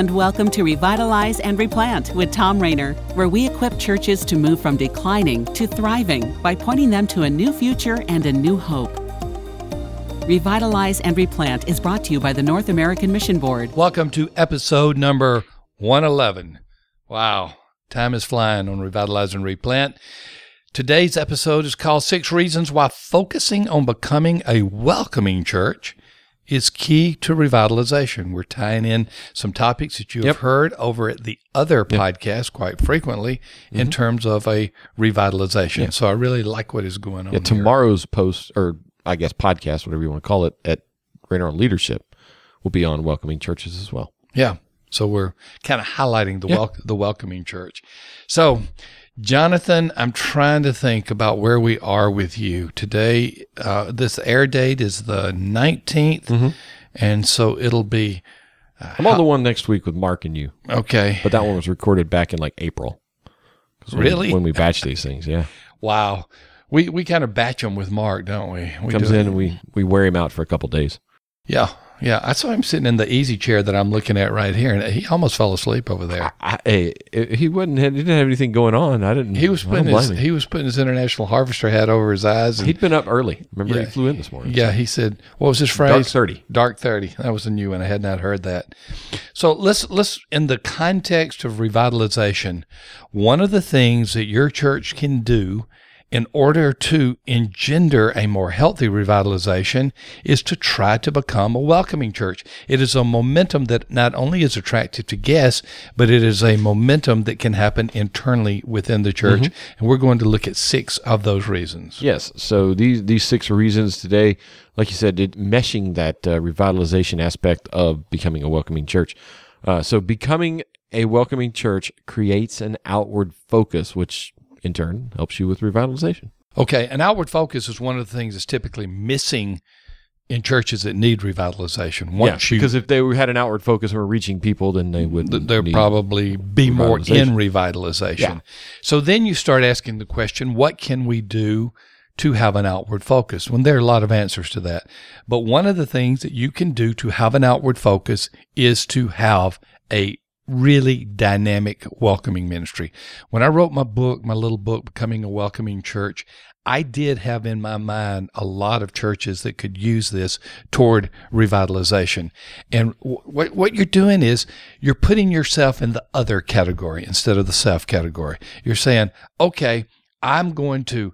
and welcome to Revitalize and Replant with Tom Rainer, where we equip churches to move from declining to thriving by pointing them to a new future and a new hope. Revitalize and Replant is brought to you by the North American Mission Board. Welcome to episode number 111. Wow, time is flying on Revitalize and Replant. Today's episode is called 6 Reasons Why Focusing on Becoming a Welcoming Church is Key to Revitalization. We're tying in some topics that you have heard over at the other podcast quite frequently in terms of a revitalization. So I really like what is going on here. Tomorrow's post, or I guess podcast, whatever you want to call it, at Rainer on Leadership will be on welcoming churches as well. Yeah. So we're kind of highlighting the welcoming church. So, Jonathan, I'm trying to think about where we are with you today. This air date is the 19th, and so it'll be... I'm on the one next week with Mark and you. Okay. But that one was recorded back in like April. Really? When we batch these things, yeah. Wow. We kind of batch them with Mark, don't we? Comes in and we wear him out for a couple days. Yeah. Yeah, I saw him sitting in the easy chair that I'm looking at right here, and he almost fell asleep over there. He didn't have anything going on. He was putting his International Harvester hat over his eyes. He'd been up early. Remember, he flew in this morning. Yeah, he said, what was his phrase? Dark 30. Dark 30. That was a new one. I had not heard that. So let's in the context of revitalization, one of the things that your church can do in order to engender a more healthy revitalization is to try to become a welcoming church. It is a momentum that not only is attractive to guests, but it is a momentum that can happen internally within the church. And we're going to look at 6 of those reasons. Yes. So these 6 reasons today, like you said, meshing that revitalization aspect of becoming a welcoming church. So becoming a welcoming church creates an outward focus, which in turn helps you with revitalization. Okay, an outward focus is one of the things that's typically missing in churches that need revitalization. Because if they had an outward focus and were reaching people, then they would probably be more in revitalization. Yeah. So then you start asking the question, what can we do to have an outward focus? Well, there are a lot of answers to that. But one of the things that you can do to have an outward focus is to have a really dynamic welcoming ministry. When I wrote my little book, Becoming a Welcoming Church, I did have in my mind a lot of churches that could use this toward revitalization. And what you're doing is you're putting yourself in the other category instead of the self category. You're saying, okay, I'm going to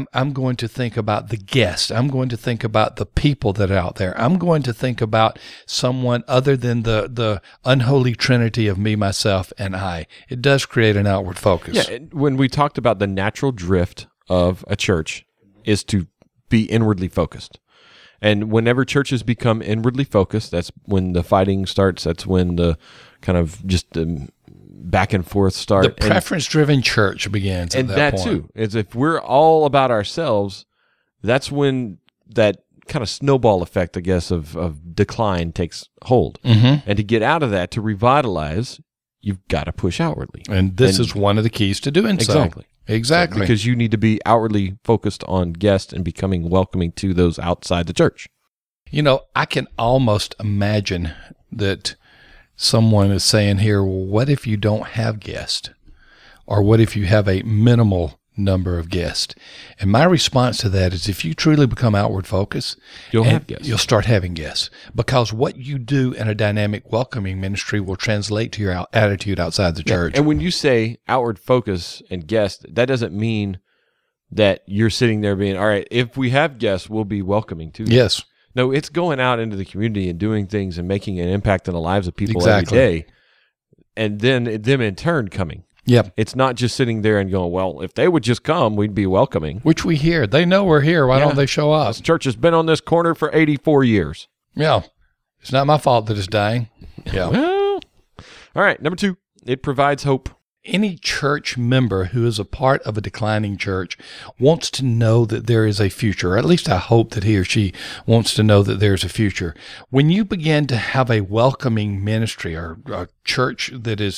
think about the guest. I'm going to think about the people that are out there. I'm going to think about someone other than the unholy trinity of me, myself, and I. It does create an outward focus. Yeah, when we talked about the natural drift of a church is to be inwardly focused. And whenever churches become inwardly focused, that's when the fighting starts. That's when the kind of just back and forth start. The preference-driven church begins at that point. And that too is if we're all about ourselves, that's when that kind of snowball effect, I guess, of decline takes hold. And to get out of that, to revitalize, you've got to push outwardly. And this is one of the keys to doing so. Exactly. Because you need to be outwardly focused on guests and becoming welcoming to those outside the church. You know, I can almost imagine that someone is saying here, well, what if you don't have guests? Or what if you have a minimal number of guests? And my response to that is if you truly become outward focused, you'll have guests. You'll start having guests. Because what you do in a dynamic welcoming ministry will translate to your attitude outside the church. And when you say outward focus and guests, that doesn't mean that you're sitting there being, all right, if we have guests, we'll be welcoming to them. Yes. No, it's going out into the community and doing things and making an impact in the lives of people every day, and then them in turn coming. Yep. It's not just sitting there and going, well, if they would just come, we'd be welcoming. Which we hear. They know we're here. Why don't they show up? This church has been on this corner for 84 years. Yeah. It's not my fault that it's dying. Yeah. Well, all right. Number 2, it provides hope. Any church member who is a part of a declining church wants to know that there is a future, or at least I hope that he or she wants to know that there's a future. When you begin to have a welcoming ministry or a church that is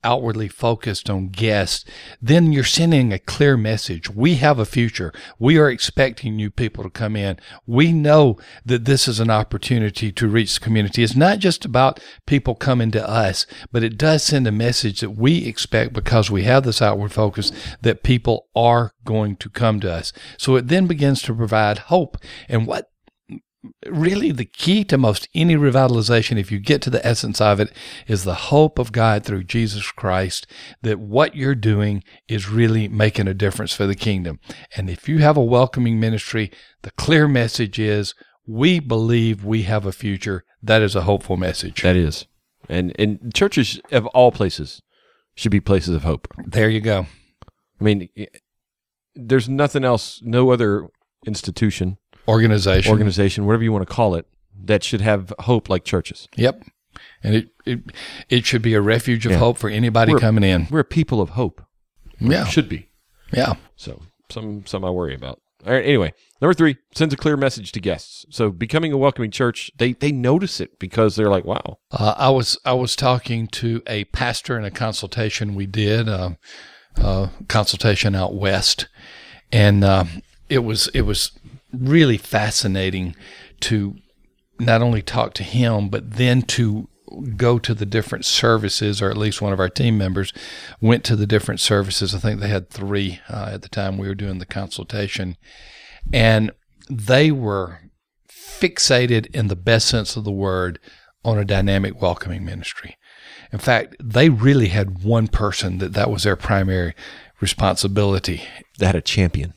outwardly focused on guests, then you're sending a clear message. We have a future. We are expecting new people to come in. We know that this is an opportunity to reach the community. It's not just about people coming to us, but it does send a message that we expect, because we have this outward focus, that people are going to come to us. So it then begins to provide hope. And what really the key to most any revitalization, if you get to the essence of it, is the hope of God through Jesus Christ, that what you're doing is really making a difference for the kingdom. And if you have a welcoming ministry, the clear message is, we believe we have a future. That is a hopeful message. That is. And churches of all places should be places of hope. There you go. I mean, there's nothing else, no other institution, organization, whatever you want to call it, that should have hope like churches. Yep. And it should be a refuge of hope for anybody coming in. We're a people of hope. Yeah. Should be. Yeah. So some I worry about. All right. Anyway, number 3, sends a clear message to guests. So becoming a welcoming church, they notice it because they're like, wow. I was talking to a pastor in a consultation we did, consultation out west, and it was really fascinating to not only talk to him, but then to go to the different services, or at least one of our team members went to the different services. I think they had 3 at the time we were doing the consultation, and they were fixated, in the best sense of the word, on a dynamic welcoming ministry. In fact, they really had one person that was their primary responsibility. They had a champion.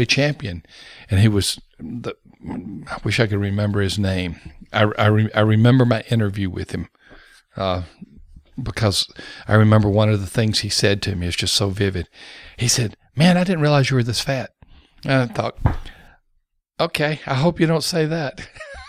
And he was, I wish I could remember his name. I remember my interview with him because I remember one of the things he said to me is just so vivid. He said, "Man, I didn't realize you were this fat." And I thought, okay, I hope you don't say that.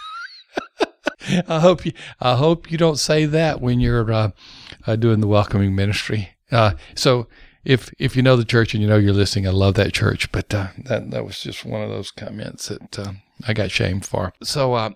I hope you don't say that when you're doing the welcoming ministry. So if you know the church and you know you're listening, I love that church. But that was just one of those comments that I got shamed for. So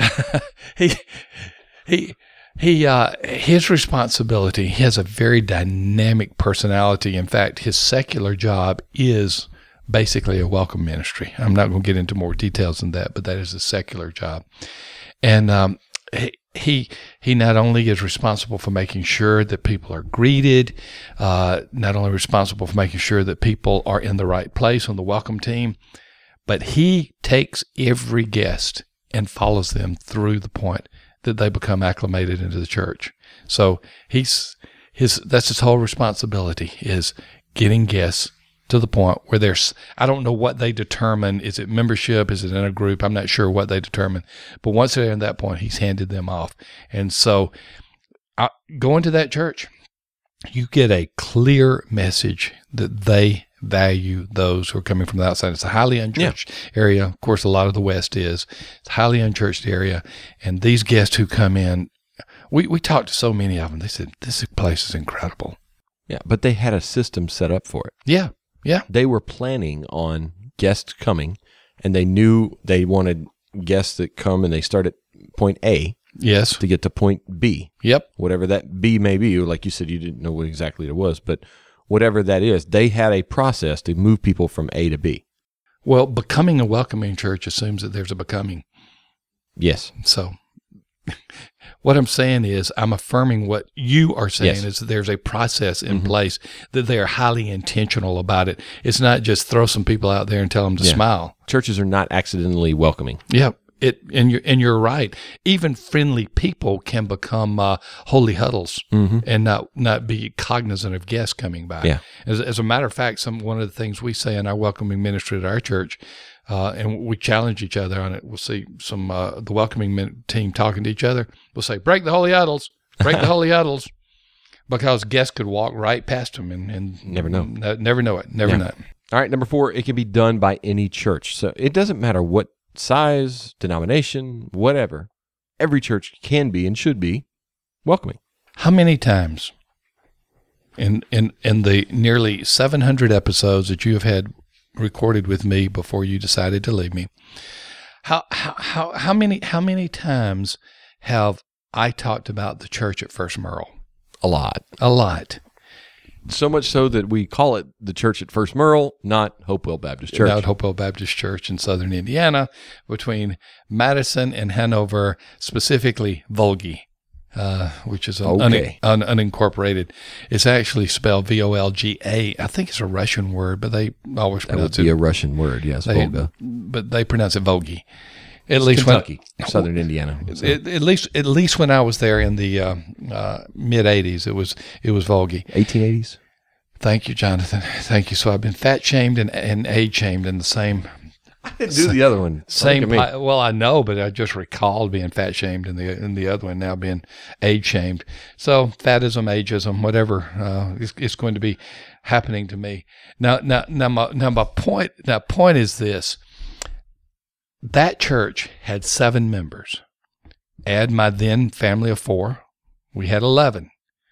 his responsibility. He has a very dynamic personality. In fact, his secular job is basically a welcome ministry. I'm not going to get into more details than that, but that is a secular job. And he not only is responsible for making sure that people are greeted, not only responsible for making sure that people are in the right place on the welcome team, but he takes every guest and follows them through the point that they become acclimated into the church. So that's his whole responsibility, is getting guests to the point where I don't know what they determine. Is it membership? Is it in a group? I'm not sure what they determine. But once they're in that point, he's handed them off. And so going to that church, you get a clear message that they value those who are coming from the outside. It's a highly unchurched area. Of course, a lot of the West is. It's a highly unchurched area. And these guests who come in, we talked to so many of them. They said, this place is incredible. Yeah, but they had a system set up for it. Yeah. Yeah. They were planning on guests coming, and they knew they wanted guests that come and they start at point A. Yes. To get to point B. Yep. Whatever that B may be. Like you said, you didn't know what exactly it was, but whatever that is, they had a process to move people from A to B. Well, becoming a welcoming church assumes that there's a becoming. Yes. So what I'm saying is, I'm affirming what you are saying, is that there's a process in place, that they are highly intentional about it. It's not just throw some people out there and tell them to smile. Churches are not accidentally welcoming. Yeah. And you're right. Even friendly people can become holy huddles and not be cognizant of guests coming by. Yeah. As a matter of fact, one of the things we say in our welcoming ministry at our church, and we challenge each other on it. We'll see some the welcoming team talking to each other. We'll say, break the holy huddles, because guests could walk right past them and never know. Never know it. Never know. All right, number 4, it can be done by any church. So it doesn't matter what size, denomination, whatever. Every church can be and should be welcoming. How many times in the nearly 700 episodes that you have had recorded with me before you decided to leave me, how many times have I talked about the church at First Merle? A lot. so much so that we call it the church at First Merle, not Hopewell Baptist Church. Not Hopewell Baptist Church in southern Indiana, between Madison and Hanover, specifically Volgy, which is unincorporated. It's actually spelled Volga. I think it's a Russian word, but they always pronounce it. That would be a Russian word, yes, Volga. But they pronounce it Volgy. At least Kentucky, southern Indiana. So. At least when I was there in the mid '80s, it was Volgy. 1880s. Thank you, Jonathan. Thank you. So I've been fat shamed and age shamed in the same. I didn't do the other one. Same. Well, I know, but I just recalled being fat shamed in the other one. Now being age shamed. So fatism, ageism, whatever, it's going to be happening to me. Now my point is this. That church had 7 members. Add my then family of 4, we had 11.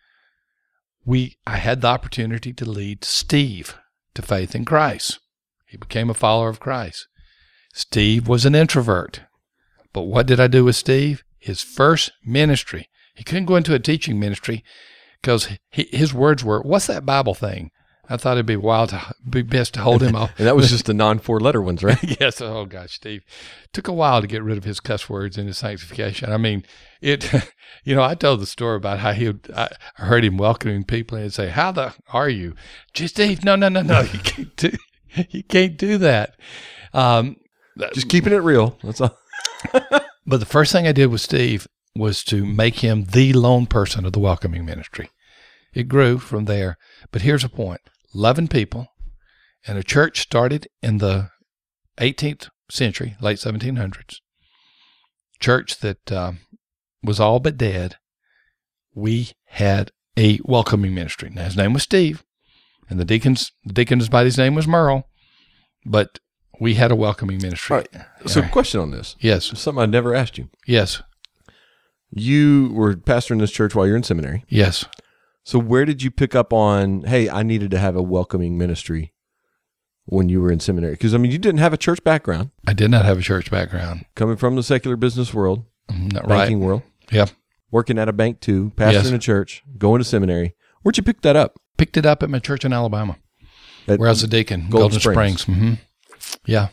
I had the opportunity to lead Steve to faith in Christ. He became a follower of Christ. Steve was an introvert. But what did I do with Steve? His first ministry. He couldn't go into a teaching ministry because his words were, "What's that Bible thing?" I thought it'd be best to hold him off. And that was just the non-4-letter ones, right? Yes. Oh, gosh, Steve. Took a while to get rid of his cuss words in his sanctification. I mean, I told the story about how I heard him welcoming people and he'd say, "How are you?" "Gee, Steve, no. You can't do that. Just keeping it real. That's all. But the first thing I did with Steve was to make him the lone person of the welcoming ministry. It grew from there. But here's the point. 11 people, and a church started in the 18th century, late 1700s. Church that was all but dead. We had a welcoming ministry. Now, his name was Steve, and the deacon's body's name was Merle, but we had a welcoming ministry. All right. So, question on this. Yes. Something I never asked you. Yes. You were pastoring this church while you're in seminary. Yes. So where did you pick up on, hey, I needed to have a welcoming ministry when you were in seminary? Because, you didn't have a church background. I did not have a church background. Coming from the secular business world, banking world. Yeah. Working at a bank too, pastoring a church, going to seminary. Where'd you pick that up? Picked it up at my church in Alabama, where I was a deacon, Golden Springs. Mm-hmm. Yeah.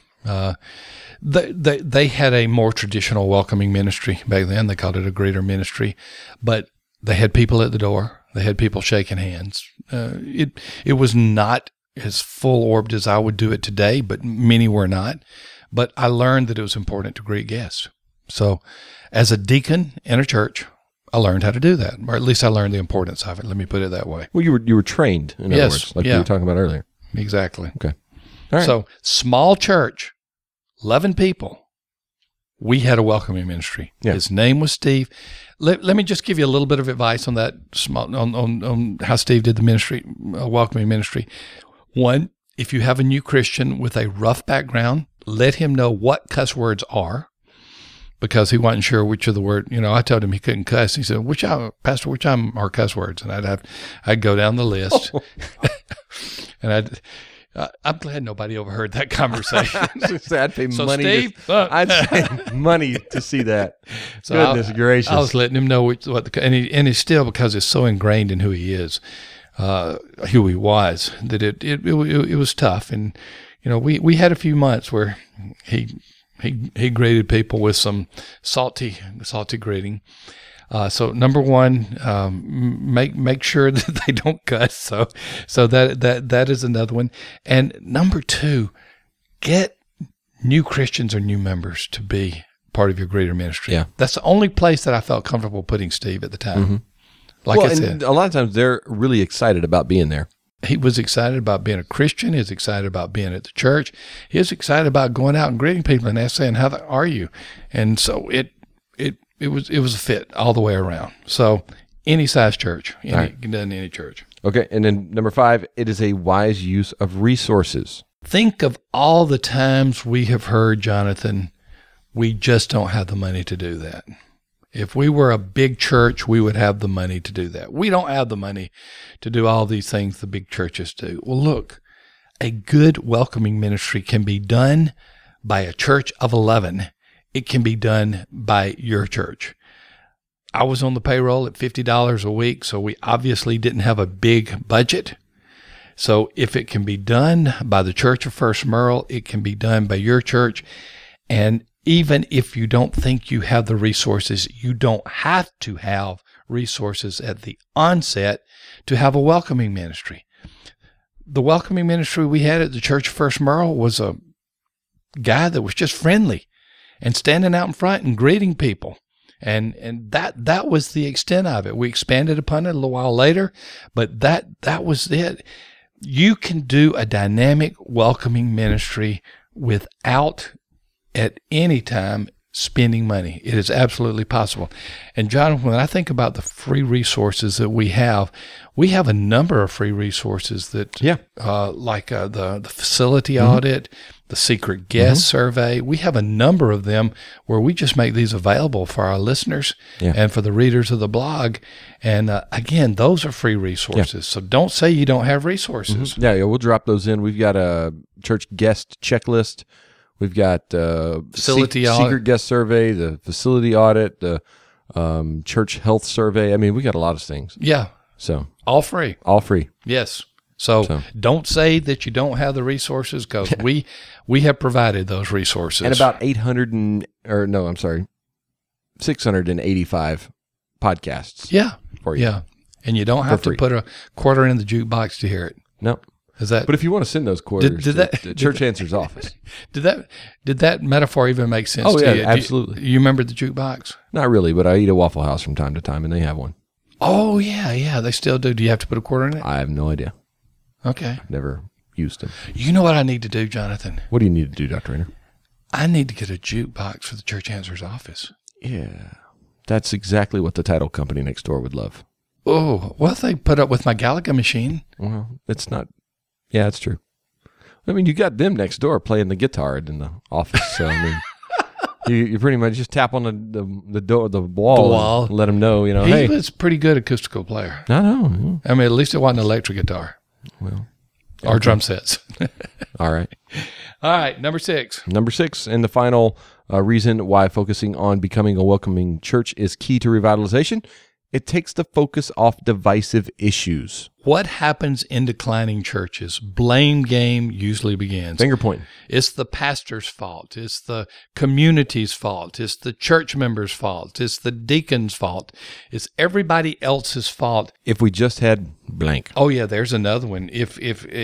They had a more traditional welcoming ministry back then. They called it a greeter ministry, but they had people at the door. They had people shaking hands. It was not as full-orbed as I would do it today, but many were not. But I learned that it was important to greet guests. So as a deacon in a church, I learned how to do that, or at least I learned the importance of it. Let me put it that way. Well, you were trained, in other words, like you were talking about earlier. Exactly. Okay. All right. So small church, 11 people. We had a welcoming ministry. Yeah. His name was Steve. Let me just give you a little bit of advice on that, on how Steve did the ministry, welcoming ministry. One, if you have a new Christian with a rough background, let him know what cuss words are, because he wasn't sure which of the word. I told him he couldn't cuss. He said, "Pastor, which are cuss words?" And I'd go down the list, and I'm glad nobody overheard that conversation. I'd pay money. Steve, I'd pay money to see that. So Goodness gracious! I was letting him know and he's still, because it's so ingrained in who he is, who he was, that it was tough. And we had a few months where he greeted people with some salty greeting. So number one, make sure that they don't cuss. So that is another one. And number two, get new Christians or new members to be part of your greeter ministry. Yeah. That's the only place that I felt comfortable putting Steve at the time. Mm-hmm. I said, and a lot of times they're really excited about being there. He was excited about being a Christian. He was excited about being at the church. He was excited about going out and greeting people and saying, "How are you?" And so it was a fit all the way around. So any size church, any church. Okay, and then number 5, it is a wise use of resources. Think of all the times we have heard, Jonathan, we just don't have the money to do that. If we were a big church, we would have the money to do that. We don't have the money to do all these things the big churches do. Well, look, a good welcoming ministry can be done by a church of 11. It can be done by your church. I was on the payroll at $50 a week, so we obviously didn't have a big budget. So if it can be done by the Church of First Merle, it can be done by your church. And even if you don't think you have the resources, you don't have to have resources at the onset to have a welcoming ministry. The welcoming ministry we had at the Church of First Merle was a guy that was just friendly and standing out in front and greeting people. And that was the extent of it. We expanded upon it a little while later, but that was it. You can do a dynamic welcoming ministry without at any time spending money. It is absolutely possible. And John, when I think about the free resources that we have a number of free resources that, like the facility audit, the secret guest survey. We have a number of them where we just make these available for our listeners and for the readers of the blog. And again, those are free resources. So don't say you don't have resources. Yeah, we'll drop those in. We've got a church guest checklist. We've got facility secret guest survey, the facility audit, the church health survey. I mean, we got a lot of things. Yeah. So all free. All free. Yes. So don't say that you don't have the resources, because we have provided those resources. And about 685 podcasts. Yeah. For you. Yeah. And you don't have to put a quarter in the jukebox to hear it. No. Is that? But if you want to send those quarters to the Church Answers office. Did that metaphor even make sense to you? Absolutely. You remember the jukebox? Not really, but I eat at Waffle House from time to time, and they have one. Oh, yeah, they still do. Do you have to put a quarter in it? I have no idea. Okay. I've never used them. You know what I need to do, Jonathan? What do you need to do, Dr. Rainer? I need to get a jukebox for the Church Answers office. Yeah. That's exactly what the title company next door would love. Oh, well, they put up with my Galaga machine. Well, it's not. Yeah, it's true. I mean, you got them next door playing the guitar in the office. So, I mean, you pretty much just tap on the door, the wall. And let them know, He was a pretty good acoustical player. I know. I mean, at least it wasn't an electric guitar. Well. Or drum sets. All right. All right, number 6. Number 6, and the final reason why focusing on becoming a welcoming church is key to revitalization. It takes the focus off divisive issues. What happens in declining churches? Blame game usually begins. Finger pointing. It's the pastor's fault. It's the community's fault. It's the church members' fault. It's the deacon's fault. It's everybody else's fault. If we just had blank. Oh yeah, there's another one. If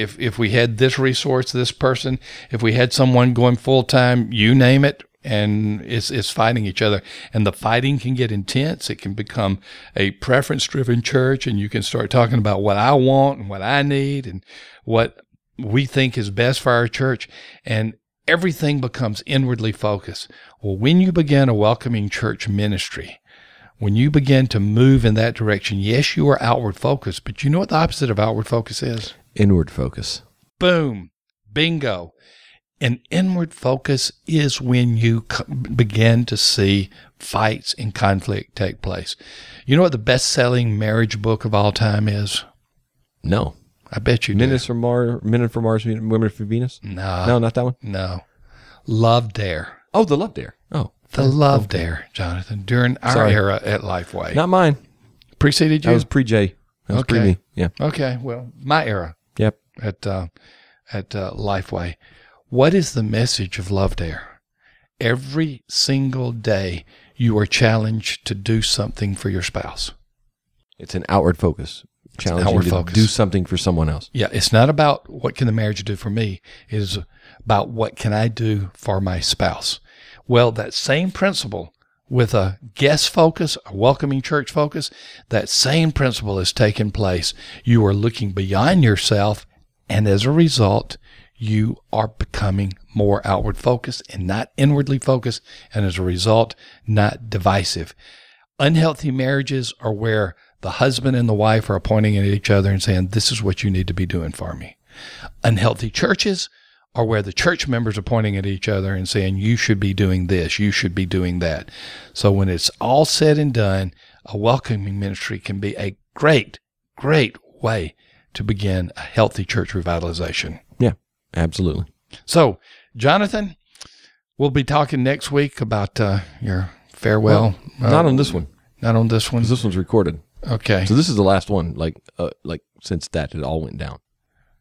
we had this resource, this person, if we had someone going full time, you name it, and it's fighting each other. And the fighting can get intense. It can become a preference-driven church, and you can start talking about what I want and what I need and what we think is best for our church, and everything becomes inwardly focused. Well, when you begin a welcoming church ministry, when you begin to move in that direction, yes, you are outward focused, but you know what the opposite of outward focus is? Inward focus. Boom. Bingo. An inward focus is when you begin to see fights and conflict take place. You know what the best-selling marriage book of all time is? No. I bet you do. Men from Mars, Women from Venus? No, not that one? No. Love Dare. Oh, the Love Dare. Oh. The Love Dare, Jonathan, during our era at Lifeway. Not mine. Preceded you? That was pre-J. That was pre-me. Yeah. Okay, well, my era. Yep. At Lifeway. What is the message of Love Dare? Every single day, you are challenged to do something for your spouse. It's an outward focus. Challenging to do something for someone else. Yeah, it's not about what can the marriage do for me. It is about what can I do for my spouse. Well, that same principle with a guest focus, a welcoming church focus, that same principle is taking place. You are looking beyond yourself, and as a result, you are becoming more outward focused and not inwardly focused, and as a result, not divisive. Unhealthy marriages are where the husband and the wife are pointing at each other and saying, this is what you need to be doing for me. Unhealthy churches are where the church members are pointing at each other and saying, you should be doing this, you should be doing that. So when it's all said and done, a welcoming ministry can be a great, great way to begin a healthy church revitalization. Yeah. Absolutely. So, Jonathan, we'll be talking next week about your farewell. Well, not on this one. Not on this one. Because this one's recorded. Okay. So this is the last one, like since that it all went down.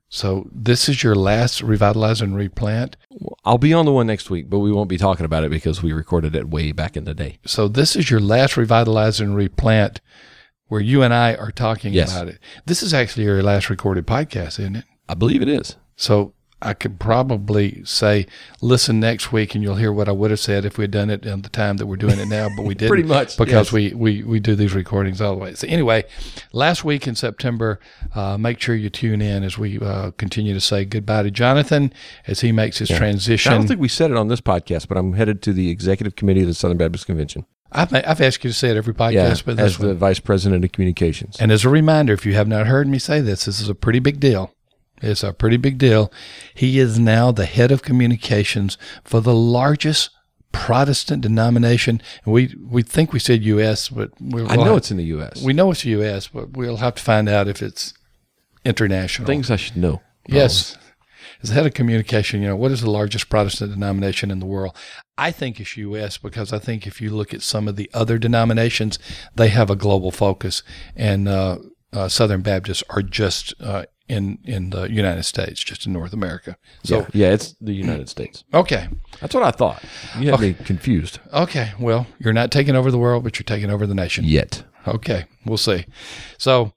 So this is your last Revitalize and Replant. I'll be on the one next week, but we won't be talking about it because we recorded it way back in the day. So this is your last Revitalize and Replant where you and I are talking about it. This is actually your last recorded podcast, isn't it? I believe it is. So I could probably say, listen next week and you'll hear what I would have said if we had done it at the time that we're doing it now, but we didn't. Pretty much. Because we do these recordings all the way. So anyway, last week in September, make sure you tune in as we continue to say goodbye to Jonathan as he makes his transition. I don't think we said it on this podcast, but I'm headed to the Executive Committee of the Southern Baptist Convention. I've asked you to say it every podcast, but as the Vice President of Communications. And as a reminder, if you have not heard me say this is a pretty big deal. It's a pretty big deal. He is now the head of communications for the largest Protestant denomination. And we think we said U.S., but I know it's in the U.S. We know it's U.S., but we'll have to find out if it's international. Things I should know. Yes. As head of communication, what is the largest Protestant denomination in the world? I think it's U.S. because I think if you look at some of the other denominations, they have a global focus, and Southern Baptists are just in the United States, just in North America. So yeah, it's the United States. Okay. That's what I thought. You had me confused. Okay. Well, you're not taking over the world, but you're taking over the nation. Yet. Okay. We'll see. So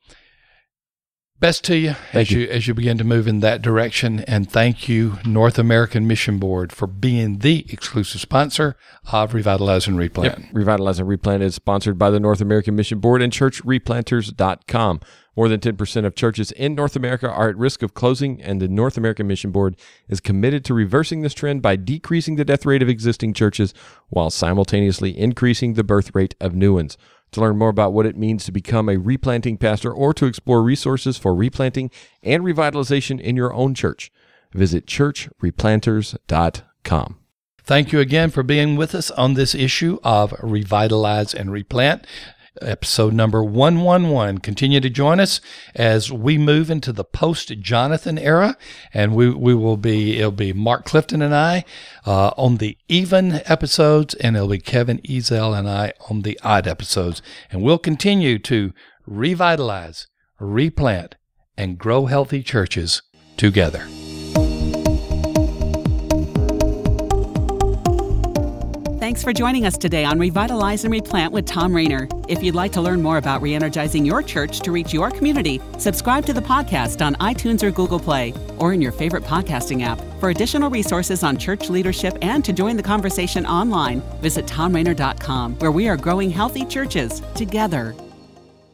best to you as you begin to move in that direction. And thank you, North American Mission Board, for being the exclusive sponsor of Revitalize and Replant. Yep. Revitalize and Replant is sponsored by the North American Mission Board and churchreplanters.com. More than 10% of churches in North America are at risk of closing, and the North American Mission Board is committed to reversing this trend by decreasing the death rate of existing churches while simultaneously increasing the birth rate of new ones. To learn more about what it means to become a replanting pastor or to explore resources for replanting and revitalization in your own church, visit churchreplanters.com. Thank you again for being with us on this issue of Revitalize and Replant, episode number 111. Continue to join us as we move into the post-Jonathan era, and it'll be Mark Clifton and I on the even episodes, and it'll be Kevin Ezel and I on the odd episodes. And we'll continue to revitalize, replant, and grow healthy churches together. Thanks for joining us today on Revitalize and Replant with Tom Rainer. If you'd like to learn more about re-energizing your church to reach your community, subscribe to the podcast on iTunes or Google Play, or in your favorite podcasting app. For additional resources on church leadership and to join the conversation online, visit TomRainer.com, where we are growing healthy churches together.